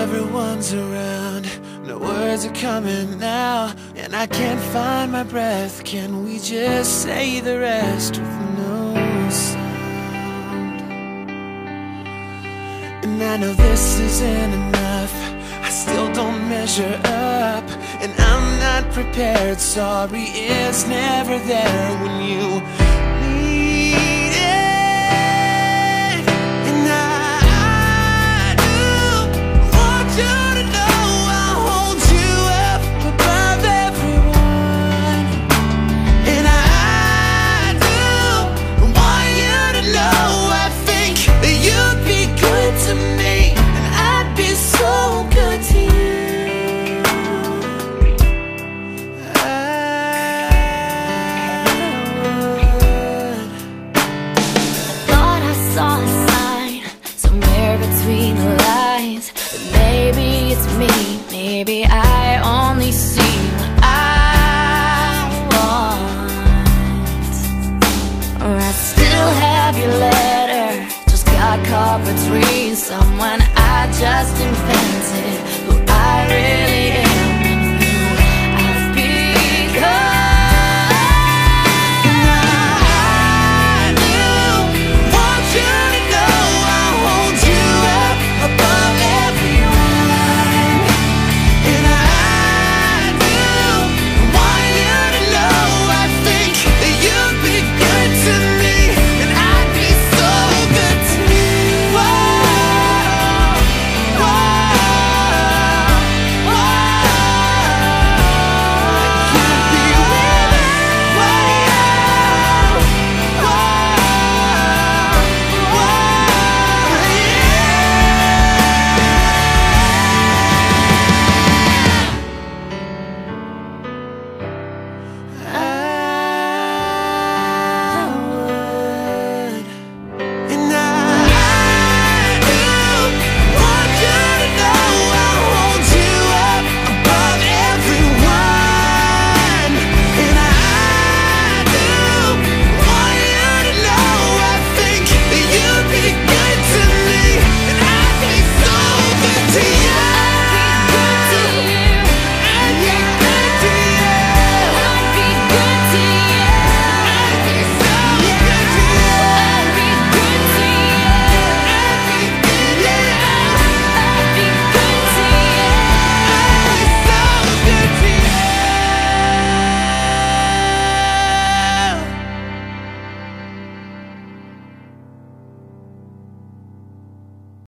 everyone's around, no words are coming now, and I can't find my breath. Can we just say the rest with no sound? And I know this isn't enough, I still don't measure up, and I'm not prepared. Sorry is never there when you need it. And I do want you to know I'll hold you up above everyone. And I do want you to know I think that you'd be good to me, and I'd be so good to you. Between the lines, but maybe it's me, maybe I only see what I want. Or I still have your letter, just got caught between some